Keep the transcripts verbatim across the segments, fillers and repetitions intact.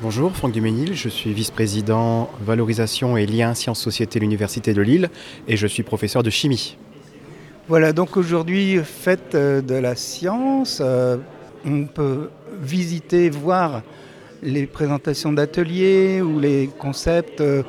Bonjour, Franck Duménil, je suis vice-président valorisation et liens sciences-société à l'Université de Lille et je suis professeur de chimie. Voilà, donc aujourd'hui, fête de la science, euh, on peut visiter, voir les présentations d'ateliers ou les concepts euh,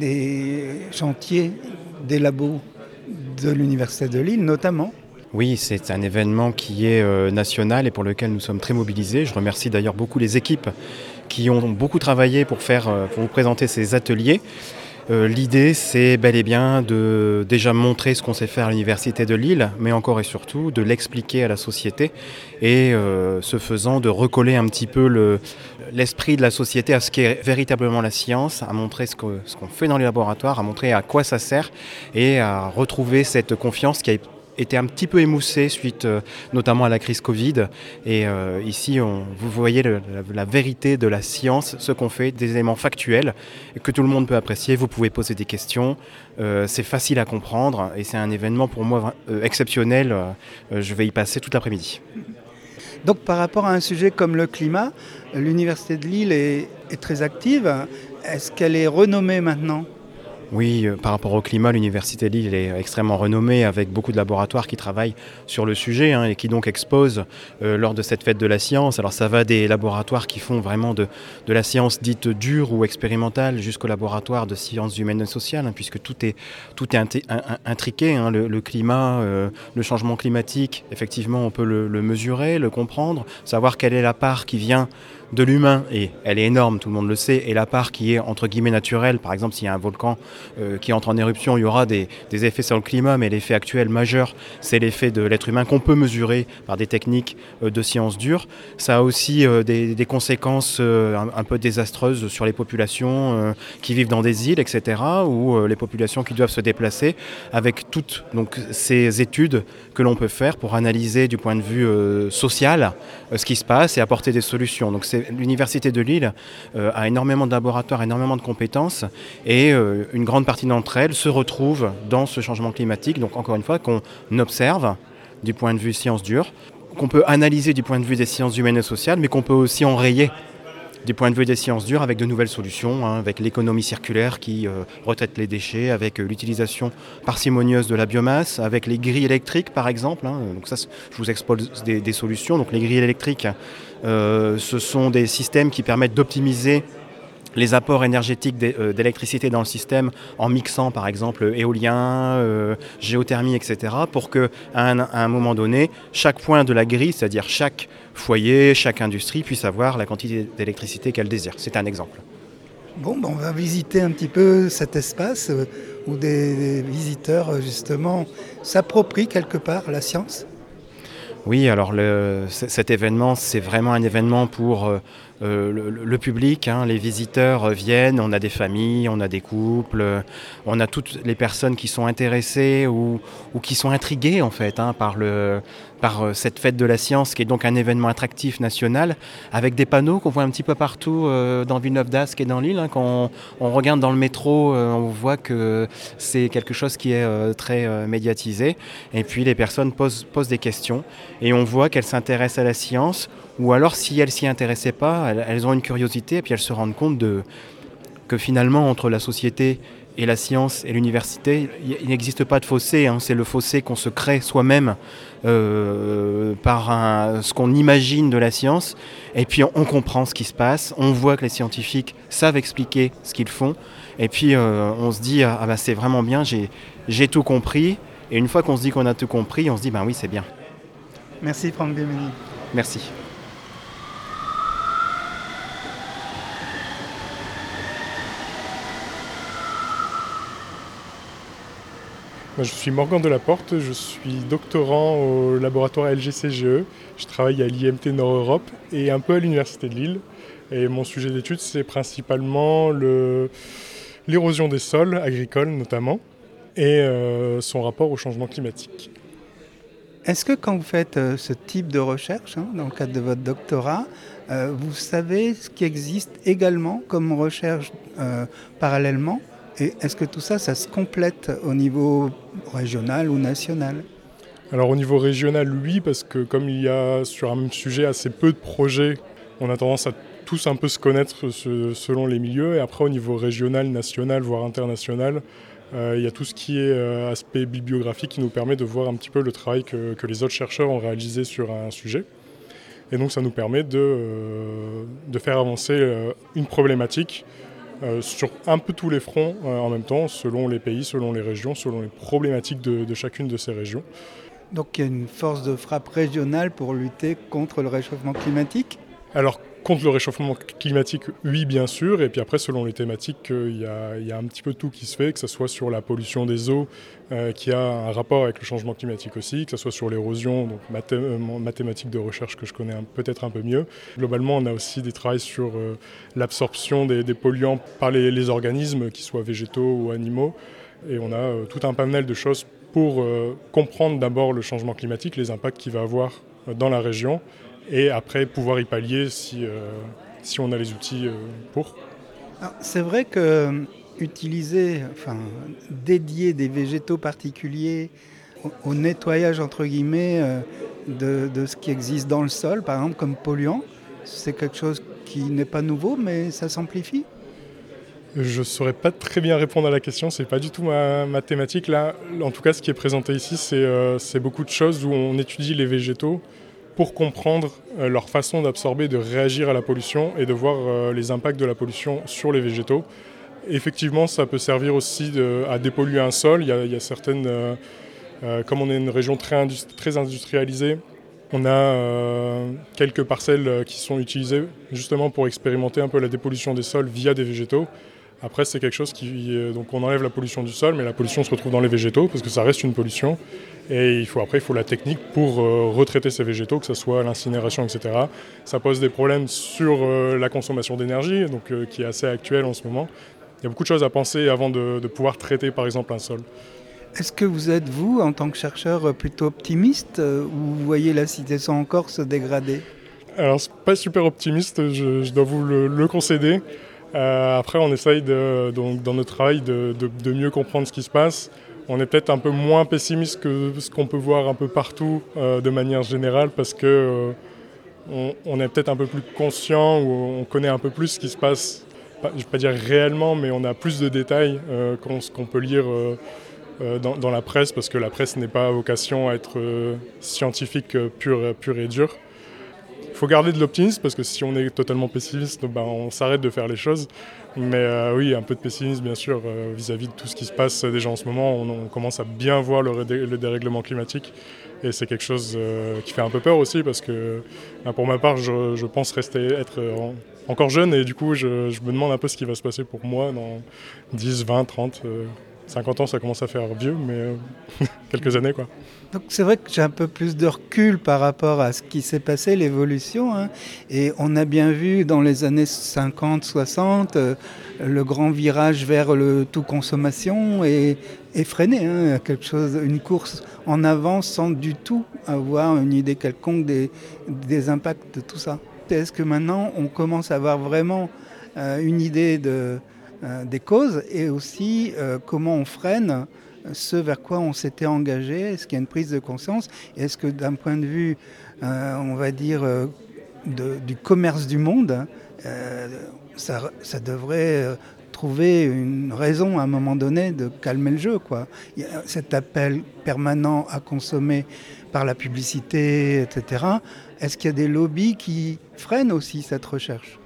des chantiers des labos de l'Université de Lille notamment. Oui, c'est un événement qui est euh, national et pour lequel nous sommes très mobilisés. Je remercie d'ailleurs beaucoup les équipes qui ont beaucoup travaillé pour, faire, euh, pour vous présenter ces ateliers. Euh, l'idée, c'est bel et bien de déjà montrer ce qu'on sait faire à l'Université de Lille, mais encore et surtout de l'expliquer à la société et euh, ce faisant de recoller un petit peu le, l'esprit de la société à ce qu'est véritablement la science, à montrer ce, que, ce qu'on fait dans les laboratoires, à montrer à quoi ça sert et à retrouver cette confiance qui a était un petit peu émoussé suite euh, notamment à la crise Covid. Et euh, ici, on, vous voyez le, la, la vérité de la science, ce qu'on fait, des éléments factuels que tout le monde peut apprécier. Vous pouvez poser des questions, euh, c'est facile à comprendre et c'est un événement pour moi euh, exceptionnel. Euh, je vais y passer toute l'après-midi. Donc par rapport à un sujet comme le climat, l'Université de Lille est, est très active. Est-ce qu'elle est renommée maintenant ? Oui, euh, par rapport au climat, l'Université de Lille est extrêmement renommée avec beaucoup de laboratoires qui travaillent sur le sujet hein, et qui donc exposent euh, lors de cette fête de la science. Alors ça va des laboratoires qui font vraiment de, de la science dite dure ou expérimentale jusqu'au laboratoire de sciences humaines et sociales hein, puisque tout est, tout est inté- in- intriqué. Hein, le, le climat, euh, le changement climatique, effectivement on peut le, le mesurer, le comprendre, savoir quelle est la part qui vient de l'humain, et elle est énorme, tout le monde le sait, et la part qui est entre guillemets naturelle, par exemple s'il y a un volcan euh, qui entre en éruption, il y aura des, des effets sur le climat, mais l'effet actuel majeur, c'est l'effet de l'être humain qu'on peut mesurer par des techniques euh, de sciences dures. Ça a aussi euh, des, des conséquences euh, un, un peu désastreuses sur les populations euh, qui vivent dans des îles, et cetera, ou euh, les populations qui doivent se déplacer, avec toutes donc, ces études que l'on peut faire pour analyser du point de vue euh, social euh, ce qui se passe et apporter des solutions. Donc c'est l'Université de Lille euh, a énormément de laboratoires, énormément de compétences et euh, une grande partie d'entre elles se retrouvent dans ce changement climatique. Donc encore une fois, qu'on observe du point de vue sciences dures, qu'on peut analyser du point de vue des sciences humaines et sociales, mais qu'on peut aussi enrayer du point de vue des sciences dures avec de nouvelles solutions, hein, avec l'économie circulaire qui euh, retraite les déchets, avec euh, l'utilisation parcimonieuse de la biomasse, avec les grilles électriques par exemple. Hein, donc ça, je vous expose des, des solutions. Donc les grilles électriques, euh, ce sont des systèmes qui permettent d'optimiser les apports énergétiques d'électricité dans le système en mixant par exemple éolien, euh, géothermie, et cetera pour qu'à un, à un moment donné, chaque point de la grille, c'est-à-dire chaque foyer, chaque industrie puisse avoir la quantité d'électricité qu'elle désire. C'est un exemple. Bon, ben on va visiter un petit peu cet espace euh, où des, des visiteurs justement s'approprient quelque part la science. Oui, alors le, cet événement, c'est vraiment un événement pour euh, le, le public. Hein. Les visiteurs viennent, on a des familles, on a des couples, on a toutes les personnes qui sont intéressées ou, ou qui sont intriguées en fait hein, par, le, par cette fête de la science qui est donc un événement attractif national avec des panneaux qu'on voit un petit peu partout euh, dans Villeneuve-d'Ascq et dans Lille. Hein. Quand on, on regarde dans le métro, euh, on voit que c'est quelque chose qui est euh, très euh, médiatisé et puis les personnes posent, posent des questions. Et on voit qu'elles s'intéressent à la science, ou alors si elles ne s'y intéressaient pas, elles, elles ont une curiosité, et puis elles se rendent compte de, que finalement, entre la société et la science et l'université, il n'existe pas de fossé. Hein. C'est le fossé qu'on se crée soi-même euh, par un, ce qu'on imagine de la science. Et puis on, on comprend ce qui se passe, on voit que les scientifiques savent expliquer ce qu'ils font. Et puis euh, on se dit, ah bah c'est vraiment bien, j'ai, j'ai tout compris. Et une fois qu'on se dit qu'on a tout compris, on se dit, ben oui, c'est bien. Merci Franck Duménil. Merci. Moi, je suis Morgan Delaporte, je suis doctorant au laboratoire L G C G E. Je travaille à l'I M T Nord-Europe et un peu à l'Université de Lille. Et mon sujet d'étude, c'est principalement le, l'érosion des sols agricoles notamment et euh, son rapport au changement climatique. Est-ce que quand vous faites euh, ce type de recherche, hein, dans le cadre de votre doctorat, euh, vous savez ce qui existe également comme recherche euh, parallèlement ? Et est-ce que tout ça, ça se complète au niveau régional ou national ? Alors au niveau régional, oui, parce que comme il y a sur un même sujet assez peu de projets, on a tendance à tous un peu se connaître ce, selon les milieux. Et après, au niveau régional, national, voire international, euh, il y a tout ce qui est euh, aspect bibliographique qui nous permet de voir un petit peu le travail que, que les autres chercheurs ont réalisé sur un sujet. Et donc ça nous permet de, euh, de faire avancer euh, une problématique euh, sur un peu tous les fronts euh, en même temps, selon les pays, selon les régions, selon les problématiques de, de chacune de ces régions. Donc il y a une force de frappe régionale pour lutter contre le réchauffement climatique ? Alors, contre le réchauffement climatique, oui, bien sûr. Et puis après, selon les thématiques, il y a, il y a un petit peu tout qui se fait, que ce soit sur la pollution des eaux, euh, qui a un rapport avec le changement climatique aussi, que ce soit sur l'érosion, donc mathé- mathématiques de recherche que je connais un, peut-être un peu mieux. Globalement, on a aussi des travaux sur euh, l'absorption des, des polluants par les, les organismes, qu'ils soient végétaux ou animaux. Et on a euh, tout un panel de choses pour euh, comprendre d'abord le changement climatique, les impacts qu'il va avoir euh, dans la région, et après pouvoir y pallier si, euh, si on a les outils euh, pour. Alors, c'est vrai que euh, utiliser, enfin, dédier des végétaux particuliers au, au nettoyage entre guillemets euh, de, de ce qui existe dans le sol, par exemple comme polluant, c'est quelque chose qui n'est pas nouveau, mais ça s'amplifie. Je ne saurais pas très bien répondre à la question, c'est pas du tout ma, ma thématique. Là, en tout cas, ce qui est présenté ici, c'est, euh, c'est beaucoup de choses où on étudie les végétaux pour comprendre euh, leur façon d'absorber, de réagir à la pollution et de voir euh, les impacts de la pollution sur les végétaux. Et effectivement, ça peut servir aussi de, à dépolluer un sol. Il y a, il y a certaines, euh, euh, comme on est une région très, industri- très industrialisée, on a euh, quelques parcelles qui sont utilisées justement pour expérimenter un peu la dépollution des sols via des végétaux. Après, c'est quelque chose qui... Donc on enlève la pollution du sol, mais la pollution se retrouve dans les végétaux parce que ça reste une pollution. Et il faut, après, il faut la technique pour euh, retraiter ces végétaux, que ce soit l'incinération, et cetera. Ça pose des problèmes sur euh, la consommation d'énergie, donc, euh, qui est assez actuelle en ce moment. Il y a beaucoup de choses à penser avant de, de pouvoir traiter, par exemple, un sol. Est-ce que vous êtes, vous, en tant que chercheur, plutôt optimiste euh, ou vous voyez la situation encore se dégrader ? Alors, c'est pas super optimiste, je, je dois vous le, le concéder. Euh, après, on essaye de, donc, dans notre travail de, de, de mieux comprendre ce qui se passe. On est peut-être un peu moins pessimiste que ce qu'on peut voir un peu partout euh, de manière générale parce que euh, on, on est peut-être un peu plus conscient ou on connaît un peu plus ce qui se passe, pas, je ne vais pas dire réellement, mais on a plus de détails euh, qu'on, qu'on peut lire euh, euh, dans, dans la presse parce que la presse n'est pas à vocation à être euh, scientifique euh, pure, pure et dure. Il faut garder de l'optimisme parce que si on est totalement pessimiste, ben on s'arrête de faire les choses. Mais euh, oui, un peu de pessimisme bien sûr euh, vis-à-vis de tout ce qui se passe déjà en ce moment. On, on commence à bien voir le, redé- le dérèglement climatique et c'est quelque chose euh, qui fait un peu peur aussi parce que ben pour ma part, je, je pense rester être en, encore jeune et du coup, je, je me demande un peu ce qui va se passer pour moi dans dix, vingt, trente, euh, cinquante ans. Ça commence à faire vieux, mais euh, quelques années quoi. Donc c'est vrai que j'ai un peu plus de recul par rapport à ce qui s'est passé, l'évolution. Hein. Et on a bien vu dans les années cinquante soixante euh, le grand virage vers le tout consommation et, et freiner hein, quelque chose, une course en avant sans du tout avoir une idée quelconque des, des impacts de tout ça. Est-ce que maintenant on commence à avoir vraiment euh, une idée de, euh, des causes et aussi euh, comment on freine ce vers quoi on s'était engagé? Est-ce qu'il y a une prise de conscience? Et est-ce que d'un point de vue, euh, on va dire, euh, de, du commerce du monde, euh, ça, ça devrait euh, trouver une raison à un moment donné de calmer le jeu, quoi. Il y a cet appel permanent à consommer par la publicité, et cetera. Est-ce qu'il y a des lobbies qui freinent aussi cette recherche?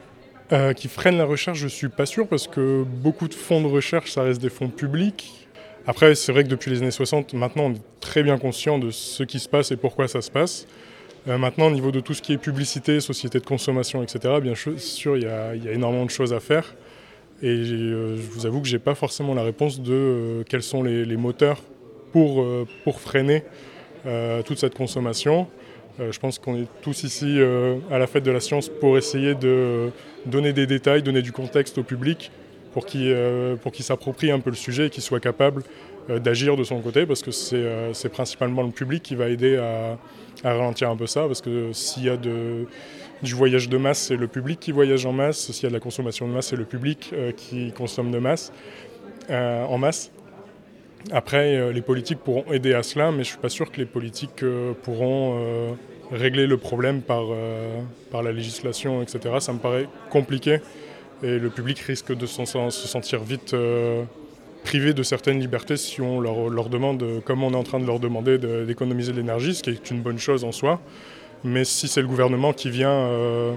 Euh, qui freinent la recherche, je ne suis pas sûr parce que beaucoup de fonds de recherche, ça reste des fonds publics. Après, c'est vrai que depuis les années soixante, maintenant, on est très bien conscient de ce qui se passe et pourquoi ça se passe. Euh, maintenant, au niveau de tout ce qui est publicité, société de consommation, et cetera, bien sûr, il y a, il y a énormément de choses à faire. Et euh, je vous avoue que je n'ai pas forcément la réponse de euh, quels sont les, les moteurs pour, euh, pour freiner euh, toute cette consommation. Euh, je pense qu'on est tous ici euh, à la fête de la science pour essayer de euh, donner des détails, donner du contexte au public, pour qu'il, euh, pour qu'il s'approprie un peu le sujet et qu'il soit capable euh, d'agir de son côté, parce que c'est, euh, c'est principalement le public qui va aider à, à ralentir un peu ça, parce que s'il y a de, du voyage de masse, c'est le public qui voyage en masse, s'il y a de la consommation de masse, c'est le public euh, qui consomme de masse, euh, en masse. Après, euh, les politiques pourront aider à cela, mais je ne suis pas sûr que les politiques euh, pourront euh, régler le problème par, euh, par la législation, et cetera, ça me paraît compliqué. Et le public risque de s'en, se sentir vite euh, privé de certaines libertés si on leur, leur demande, comme on est en train de leur demander de, d'économiser de l'énergie, ce qui est une bonne chose en soi. Mais si c'est le gouvernement qui vient euh,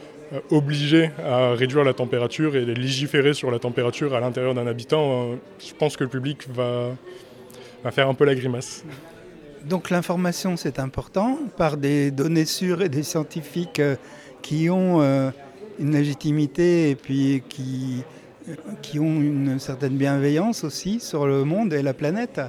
obliger à réduire la température et légiférer sur la température à l'intérieur d'un habitant, euh, je pense que le public va, va faire un peu la grimace. Donc l'information, c'est important, par des données sûres et des scientifiques euh, qui ont euh, une légitimité et puis qui, euh, qui ont une certaine bienveillance aussi sur le monde et la planète.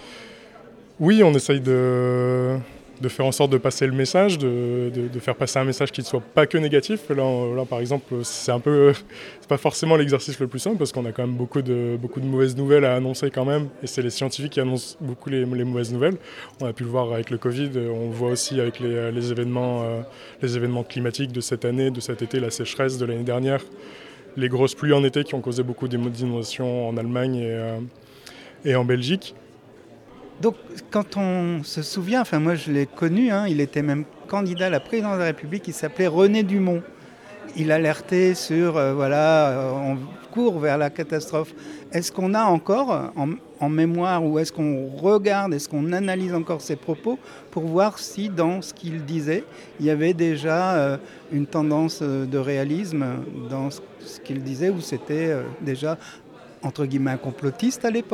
Oui, on essaye de, de faire en sorte de passer le message, de, de, de faire passer un message qui ne soit pas que négatif. Là, on, là par exemple, c'est un peu, c'est pas forcément l'exercice le plus simple parce qu'on a quand même beaucoup de, beaucoup de mauvaises nouvelles à annoncer quand même. Et c'est les scientifiques qui annoncent beaucoup les, les mauvaises nouvelles. On a pu le voir avec le Covid, on le voit aussi avec les, les, événements, euh, les événements climatiques de cette année, de cet été, la sécheresse de l'année dernière, les grosses pluies en été qui ont causé beaucoup d'inondations en Allemagne et, euh, et en Belgique. Donc, quand on se souvient, enfin moi je l'ai connu, hein, il était même candidat à la présidence de la République, il s'appelait René Dumont. Il alertait sur, euh, voilà, euh, on court vers la catastrophe. Est-ce qu'on a encore en, en mémoire ou est-ce qu'on regarde, est-ce qu'on analyse encore ses propos pour voir si dans ce qu'il disait, il y avait déjà euh, une tendance de réalisme dans ce qu'il disait ou c'était euh, déjà, entre guillemets, un complotiste à l'époque ?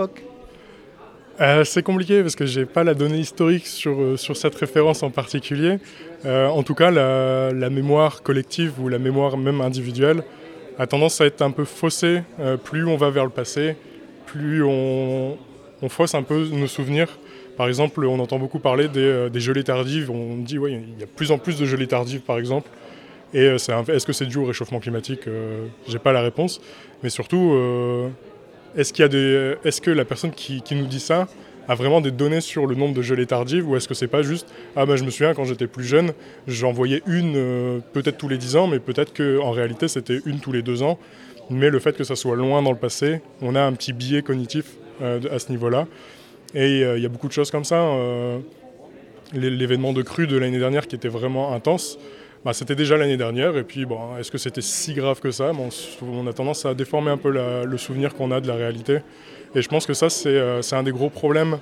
Euh, c'est compliqué parce que j'ai pas la donnée historique sur, euh, sur cette référence en particulier. Euh, en tout cas, la, la mémoire collective ou la mémoire même individuelle a tendance à être un peu faussée. Euh, plus on va vers le passé, plus on, on fausse un peu nos souvenirs. Par exemple, on entend beaucoup parler des, euh, des gelées tardives. On dit ouais, il y a de plus en plus de gelées tardives, par exemple. Et euh, c'est un, est-ce que c'est dû au réchauffement climatique ? euh, J'ai pas la réponse. Mais surtout... Euh, Est-ce, qu'il y a des, est-ce que la personne qui, qui nous dit ça a vraiment des données sur le nombre de gelées tardives ou est-ce que c'est pas juste « Ah ben je me souviens quand j'étais plus jeune, j'en voyais une euh, peut-être tous les dix ans, mais peut-être qu'en réalité c'était une tous les deux ans. » Mais le fait que ça soit loin dans le passé, on a un petit biais cognitif euh, à ce niveau-là. Et il euh, y a beaucoup de choses comme ça. Euh, l'événement de crue de l'année dernière qui était vraiment intense, bah, c'était déjà l'année dernière, et puis bon, est-ce que c'était si grave que ça ? Bon, on a tendance à déformer un peu la, le souvenir qu'on a de la réalité. Et je pense que ça, c'est, euh, c'est un des gros problèmes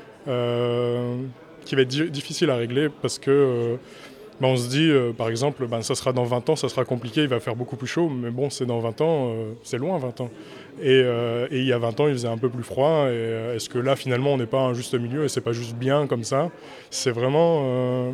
euh, qui va être di- difficile à régler, parce que euh, bah, on se dit, euh, par exemple, bah, ça sera dans vingt ans, ça sera compliqué, il va faire beaucoup plus chaud, mais bon, c'est dans vingt ans, euh, c'est loin vingt ans. Et, euh, et il y a vingt ans, il faisait un peu plus froid, et euh, est-ce que là, finalement, on n'est pas un juste milieu, et c'est pas juste bien comme ça ? C'est vraiment... Euh,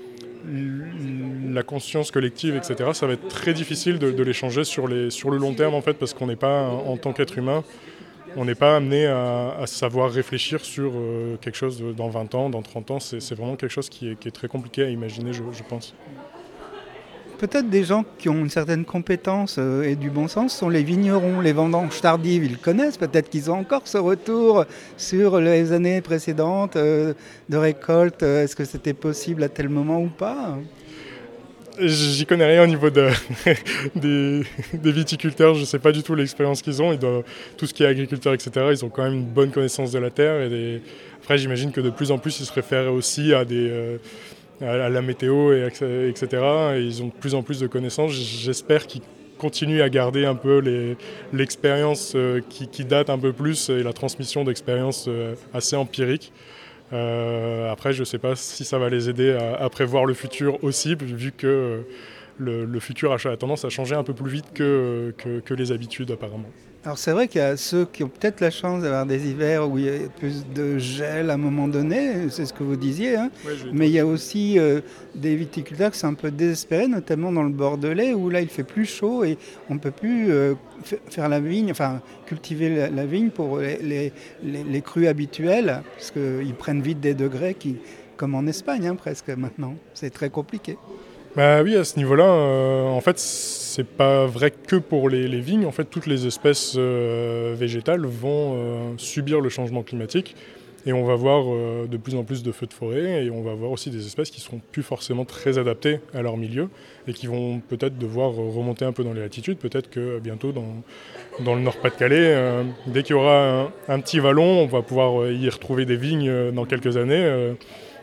la conscience collective, et cetera, ça va être très difficile de, de l'échanger sur, les, sur le long terme, en fait, parce qu'on n'est pas, en tant qu'être humain, on n'est pas amené à, à savoir réfléchir sur euh, quelque chose de, dans vingt ans, dans trente ans. C'est, c'est vraiment quelque chose qui est, qui est très compliqué à imaginer, je, je pense. Peut-être des gens qui ont une certaine compétence euh, et du bon sens sont les vignerons, les vendanges tardives, ils connaissent, peut-être qu'ils ont encore ce retour sur les années précédentes euh, de récolte, euh, est-ce que c'était possible à tel moment ou pas ? J'y connais rien au niveau de, des, des viticulteurs, je ne sais pas du tout l'expérience qu'ils ont, ils doivent, tout ce qui est agriculteur, et cetera, ils ont quand même une bonne connaissance de la terre. Et des... Après, j'imagine que de plus en plus, ils se réfèrent aussi à des... Euh, à la météo, et cetera. Et ils ont de plus en plus de connaissances. J'espère qu'ils continuent à garder un peu les, l'expérience qui, qui date un peu plus et la transmission d'expériences assez empiriques. Euh, après, je ne sais pas si ça va les aider à, à prévoir le futur aussi, vu que le, le futur a tendance à changer un peu plus vite que, que, que les habitudes apparemment. Alors c'est vrai qu'il y a ceux qui ont peut-être la chance d'avoir des hivers où il y a plus de gel à un moment donné, c'est ce que vous disiez, hein. Ouais, mais il y a aussi euh, des viticulteurs qui sont un peu désespérés, notamment dans le Bordelais, où là il fait plus chaud et on ne peut plus euh, f- faire la vigne, enfin cultiver la, la vigne pour les, les, les, les crues habituelles, parce qu'ils prennent vite des degrés, qui, comme en Espagne hein, presque maintenant, c'est très compliqué. Bah oui, à ce niveau-là, euh, en fait, c'est pas vrai que pour les, les vignes. En fait, toutes les espèces euh, végétales vont euh, subir le changement climatique et on va voir euh, de plus en plus de feux de forêt et on va voir aussi des espèces qui seront plus forcément très adaptées à leur milieu et qui vont peut-être devoir remonter un peu dans les latitudes. Peut-être que bientôt, dans, dans le Nord-Pas-de-Calais, euh, dès qu'il y aura un, un petit vallon, on va pouvoir y retrouver des vignes dans quelques années. Euh,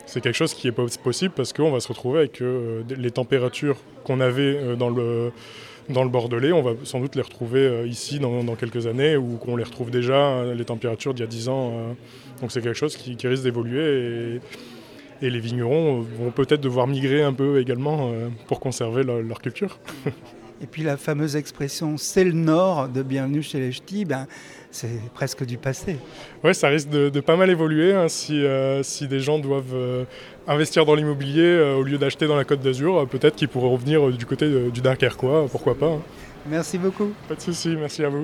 c'est quelque chose qui n'est pas possible parce qu'on va se retrouver avec euh, les températures qu'on avait euh, dans le, dans le Bordelais, on va sans doute les retrouver euh, ici dans, dans quelques années ou qu'on les retrouve déjà, euh, les températures d'il y a dix ans. Euh, donc c'est quelque chose qui, qui risque d'évoluer et, et les vignerons vont peut-être devoir migrer un peu également euh, pour conserver leur, leur culture. Et puis la fameuse expression « c'est le Nord » de Bienvenue chez les Ch'tis, ben, c'est presque du passé. Oui, ça risque de, de pas mal évoluer hein, si, euh, si des gens doivent euh, investir dans l'immobilier euh, au lieu d'acheter dans la Côte d'Azur. Euh, peut-être qu'ils pourraient revenir euh, du côté de, du Dunkerquois, pourquoi pas. Hein. Merci beaucoup. Pas de souci, merci à vous.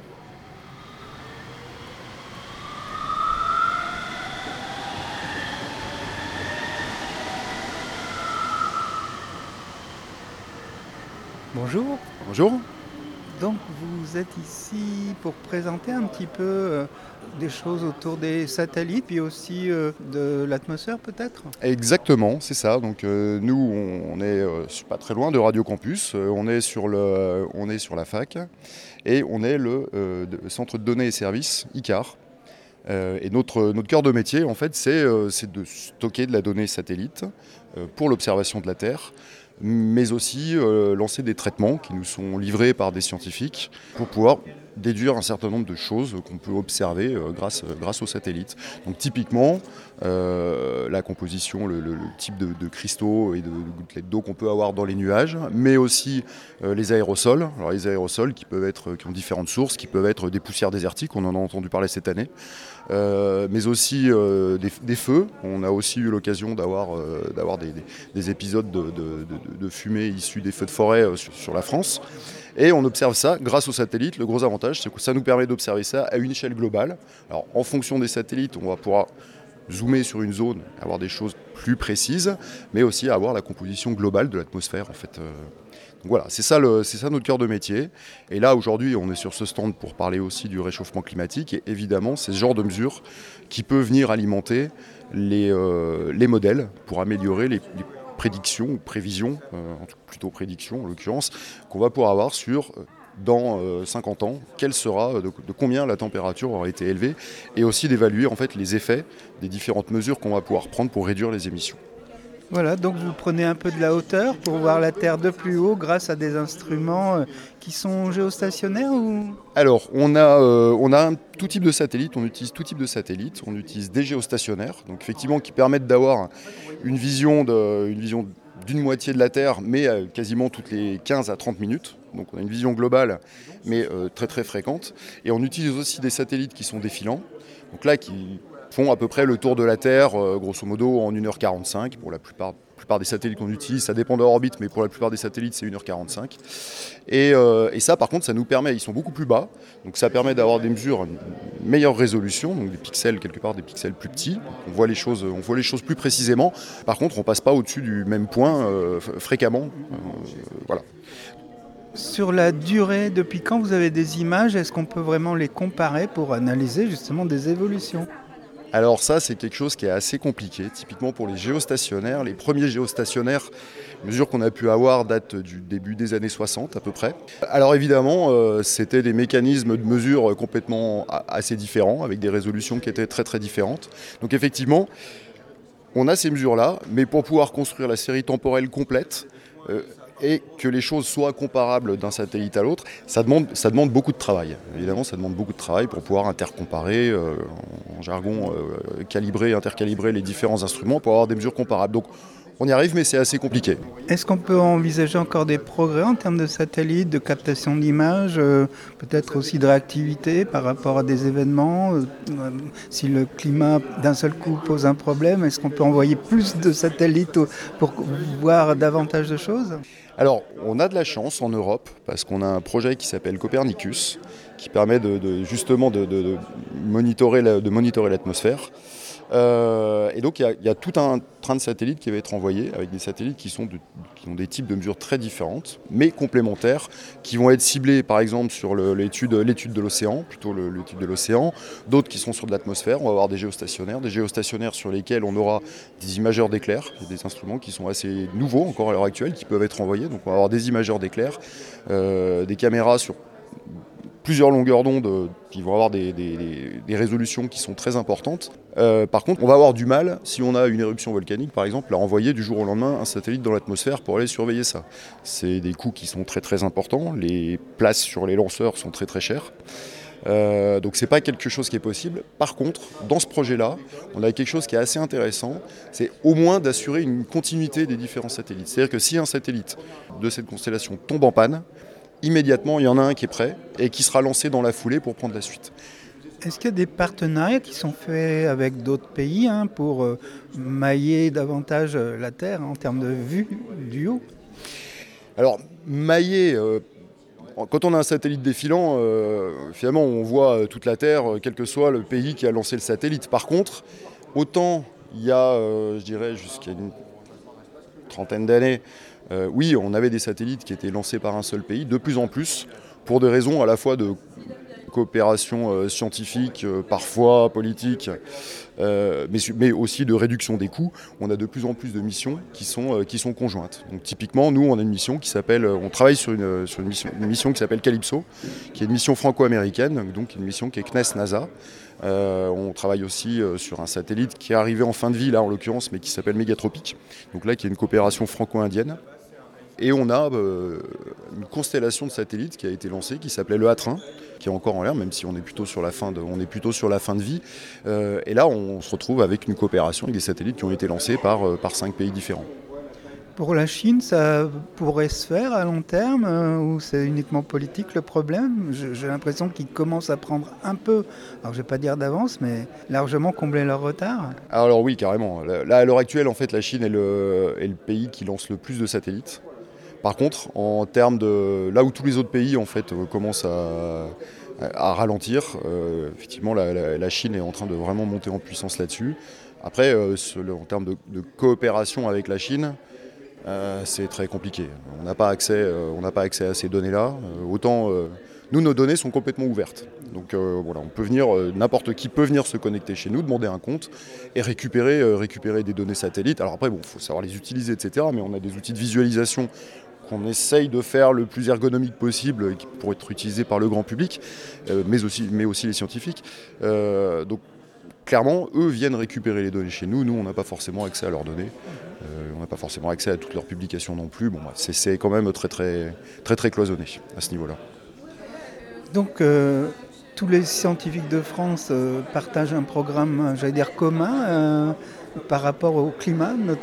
Bonjour. Bonjour. Donc vous êtes ici pour présenter un petit peu euh, des choses autour des satellites, puis aussi euh, de l'atmosphère peut-être ? Exactement, c'est ça. Donc euh, nous, on est euh, pas très loin de Radio Campus. Euh, on est sur le, on est sur la fac et on est le euh, de, centre de données et services I C A R. Euh, et notre, notre cœur de métier, en fait, c'est, euh, c'est de stocker de la donnée satellite euh, pour l'observation de la Terre, mais aussi euh, lancer des traitements qui nous sont livrés par des scientifiques pour pouvoir déduire un certain nombre de choses qu'on peut observer euh, grâce, grâce aux satellites. Donc typiquement, euh, la composition, le, le, le type de, de cristaux et de, de gouttelettes d'eau qu'on peut avoir dans les nuages, mais aussi euh, les aérosols. Alors les aérosols qui peuvent être, qui ont différentes sources, qui peuvent être des poussières désertiques, on en a entendu parler cette année, euh, mais aussi euh, des, des feux. On a aussi eu l'occasion d'avoir, euh, d'avoir des, des, des épisodes de, de, de, de fumée issus des feux de forêt euh, sur, sur la France. Et on observe ça grâce aux satellites. Le gros avantage, c'est que ça nous permet d'observer ça à une échelle globale. Alors, en fonction des satellites, on va pouvoir zoomer sur une zone, avoir des choses plus précises, mais aussi avoir la composition globale de l'atmosphère, en fait. Donc voilà, c'est ça, le, c'est ça notre cœur de métier. Et là, aujourd'hui, on est sur ce stand pour parler aussi du réchauffement climatique. Et évidemment, c'est ce genre de mesures qui peut venir alimenter les, euh, les modèles pour améliorer les, les prédictions ou prévisions, euh, plutôt prédictions en l'occurrence, qu'on va pouvoir avoir sur, euh, dans euh, cinquante ans, quelle sera, de, de combien la température aura été élevée, et aussi d'évaluer en fait les effets des différentes mesures qu'on va pouvoir prendre pour réduire les émissions. Voilà, donc vous prenez un peu de la hauteur pour voir la Terre de plus haut grâce à des instruments euh, qui sont géostationnaires ou... Alors, on a, euh, on a un, tout type de satellites, on utilise tout type de satellites, on utilise des géostationnaires, donc effectivement qui permettent d'avoir une vision, de, une vision d'une moitié de la Terre, mais euh, quasiment toutes les quinze à trente minutes. Donc on a une vision globale, mais euh, très très fréquente. Et on utilise aussi des satellites qui sont défilants, donc là qui font à peu près le tour de la Terre, euh, grosso modo en une heure quarante-cinq. Pour la plupart, plupart des satellites qu'on utilise, ça dépend de leur orbite, mais pour la plupart des satellites, c'est une heure quarante-cinq. Et, euh, et ça, par contre, ça nous permet, ils sont beaucoup plus bas, donc ça permet d'avoir des mesures, une meilleure résolution, donc des pixels, quelque part des pixels plus petits. On voit les choses, on voit les choses plus précisément. Par contre, on passe pas au-dessus du même point euh, fréquemment. Euh, voilà. Sur la durée, depuis quand vous avez des images, est-ce qu'on peut vraiment les comparer pour analyser justement des évolutions ? Alors ça, c'est quelque chose qui est assez compliqué. Typiquement pour les géostationnaires, les premiers géostationnaires, les mesures qu'on a pu avoir datent du début des années soixante à peu près. Alors évidemment, euh, c'était des mécanismes de mesure complètement assez différents, avec des résolutions qui étaient très très différentes. Donc effectivement, on a ces mesures-là, mais pour pouvoir construire la série temporelle complète, euh, et que les choses soient comparables d'un satellite à l'autre, ça demande, ça demande beaucoup de travail. Évidemment, ça demande beaucoup de travail pour pouvoir intercomparer, euh, en jargon, euh, calibrer, intercalibrer les différents instruments pour avoir des mesures comparables. Donc, on y arrive, mais c'est assez compliqué. Est-ce qu'on peut envisager encore des progrès en termes de satellites, de captation d'images, euh, peut-être aussi de réactivité par rapport à des événements euh, si le climat d'un seul coup pose un problème, est-ce qu'on peut envoyer plus de satellites pour voir davantage de choses ? Alors, on a de la chance en Europe, parce qu'on a un projet qui s'appelle Copernicus, qui permet de, de, justement de, de, de, monitorer la, de monitorer l'atmosphère. Euh, et donc il y, y a tout un train de satellites qui va être envoyé avec des satellites qui, sont de, qui ont des types de mesures très différentes mais complémentaires, qui vont être ciblés par exemple sur le, l'étude, l'étude de l'océan, plutôt le, l'étude de l'océan, d'autres qui sont sur de l'atmosphère. On va avoir des géostationnaires, des géostationnaires sur lesquels on aura des imageurs d'éclairs, des instruments qui sont assez nouveaux encore à l'heure actuelle, qui peuvent être envoyés. Donc on va avoir des imageurs d'éclairs, euh, des caméras sur plusieurs longueurs d'onde qui vont avoir des, des, des résolutions qui sont très importantes. Euh, par contre, on va avoir du mal, si on a une éruption volcanique par exemple, à envoyer du jour au lendemain un satellite dans l'atmosphère pour aller surveiller ça. C'est des coûts qui sont très très importants, les places sur les lanceurs sont très très chères. Euh, donc c'est pas quelque chose qui est possible. Par contre, dans ce projet-là, on a quelque chose qui est assez intéressant, c'est au moins d'assurer une continuité des différents satellites. C'est-à-dire que si un satellite de cette constellation tombe en panne, immédiatement il y en a un qui est prêt et qui sera lancé dans la foulée pour prendre la suite. Est-ce qu'il y a des partenariats qui sont faits avec d'autres pays hein, pour euh, mailler davantage la Terre hein, en termes de vue du haut ? Alors, mailler... Euh, Quand on a un satellite défilant, euh, finalement on voit toute la Terre, quel que soit le pays qui a lancé le satellite. Par contre, autant il y a, euh, je dirais, jusqu'à une trentaine d'années, euh, oui, on avait des satellites qui étaient lancés par un seul pays, de plus en plus, pour des raisons à la fois de coopération euh, scientifique, euh, parfois politique, euh, mais, mais aussi de réduction des coûts. On a de plus en plus de missions qui sont, euh, qui sont conjointes. Donc typiquement, nous, on a une mission qui s'appelle, on travaille sur une, sur une, mission, une mission qui s'appelle Calypso, qui est une mission franco-américaine, donc une mission qui est C N E S NASA. Euh, on travaille aussi euh, sur un satellite qui est arrivé en fin de vie, là en l'occurrence, mais qui s'appelle Mégatropique. Donc là, qui est une coopération franco-indienne. Et on a euh, une constellation de satellites qui a été lancée, qui s'appelait le Hatrin, qui est encore en l'air, même si on est plutôt sur la fin de, on est plutôt sur la fin de vie. Euh, et là, on se retrouve avec une coopération avec des satellites qui ont été lancés par, euh, par cinq pays différents. Pour la Chine, ça pourrait se faire à long terme euh, ou c'est uniquement politique le problème ? J'ai l'impression qu'ils commencent à prendre un peu, alors je ne vais pas dire d'avance, mais largement combler leur retard. Alors oui, carrément. Là, à l'heure actuelle, en fait, la Chine est le, est le pays qui lance le plus de satellites. Par contre, en termes de là où tous les autres pays en fait commencent à, à ralentir, euh, effectivement, la, la, la Chine est en train de vraiment monter en puissance là-dessus. Après, euh, en termes de, de coopération avec la Chine, euh, c'est très compliqué. On n'a pas accès, euh, on n'a pas accès à ces données-là. Euh, autant euh, nous, nos données sont complètement ouvertes. Donc euh, voilà, on peut venir, euh, n'importe qui peut venir se connecter chez nous, demander un compte et récupérer, euh, récupérer des données satellites. Alors après, bon, il faut savoir les utiliser, et cetera. Mais on a des outils de visualisation qu'on essaye de faire le plus ergonomique possible pour être utilisé par le grand public, euh, mais, aussi, mais aussi les scientifiques. Euh, donc clairement, eux viennent récupérer les données chez nous. Nous, on n'a pas forcément accès à leurs données. Euh, on n'a pas forcément accès à toutes leurs publications non plus. Bon, bah, c'est, c'est quand même très, très, très, très cloisonné à ce niveau-là. Donc, euh, tous les scientifiques de France euh, partagent un programme, j'allais dire, commun euh, par rapport au climat, notamment ?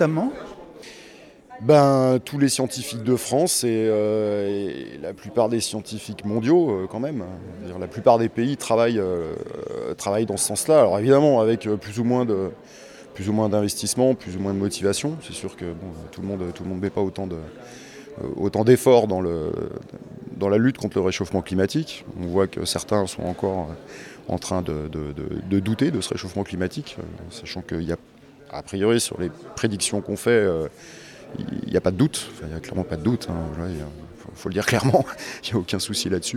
Ben, tous les scientifiques de France et, euh, et la plupart des scientifiques mondiaux euh, quand même. C'est-à-dire, la plupart des pays travaillent, euh, travaillent dans ce sens-là. Alors évidemment avec plus ou moins de, plus ou moins d'investissement, plus ou moins de motivation. C'est sûr que bon, tout le monde, tout le monde met pas autant de, euh, autant d'efforts dans le, dans la lutte contre le réchauffement climatique. On voit que certains sont encore en train de, de, de, de douter de ce réchauffement climatique, euh, sachant qu'il y a a priori sur les prédictions qu'on fait. Euh, Il n'y a pas de doute, enfin, il n'y a clairement pas de doute, hein. Il faut, faut le dire clairement, il n'y a aucun souci là-dessus.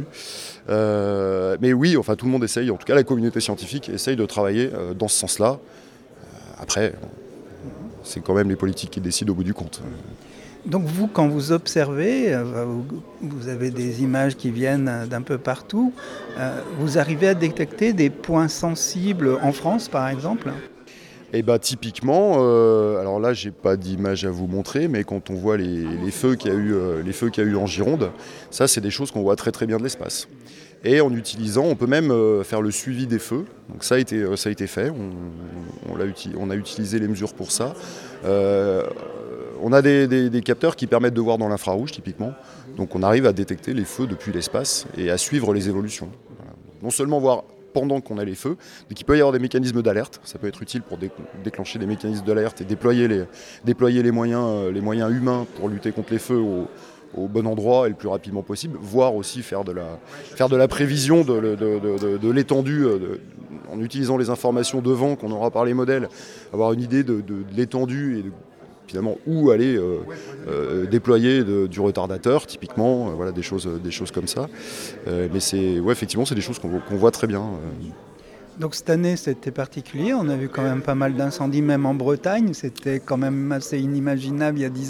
Euh, mais oui, enfin, tout le monde essaye, en tout cas la communauté scientifique essaye de travailler euh, dans ce sens-là. Euh, après, c'est quand même les politiques qui décident au bout du compte. Donc vous, quand vous observez, vous avez des images qui viennent d'un peu partout, vous arrivez à détecter des points sensibles en France, par exemple ? Et bah typiquement, euh, alors là j'ai pas d'image à vous montrer, mais quand on voit les, les feux qu'il y a eu, euh, les feux qu'il y a eu en Gironde, ça c'est des choses qu'on voit très très bien de l'espace. Et en utilisant, on peut même euh, faire le suivi des feux. Donc ça a été, euh, ça a été fait. On, on, l'a uti- on a utilisé les mesures pour ça. Euh, on a des, des, des capteurs qui permettent de voir dans l'infrarouge typiquement. Donc on arrive à détecter les feux depuis l'espace et à suivre les évolutions. Voilà. Non seulement voir pendant qu'on a les feux, donc il peut y avoir des mécanismes d'alerte, ça peut être utile pour dé- déclencher des mécanismes d'alerte et déployer les, déployer les moyens, euh, les moyens humains pour lutter contre les feux au, au bon endroit et le plus rapidement possible, voire aussi faire de la, faire de la prévision de, de, de, de, de l'étendue, de, en utilisant les informations de vent qu'on aura par les modèles, avoir une idée de, de, de l'étendue et de finalement où aller euh, euh, déployer de, du retardateur typiquement, euh, voilà, des choses, des choses comme ça. Euh, mais c'est, ouais, effectivement c'est des choses qu'on, qu'on voit très bien. Euh. Donc cette année c'était particulier, on a vu quand même pas mal d'incendies même en Bretagne, c'était quand même assez inimaginable il y a dix ans.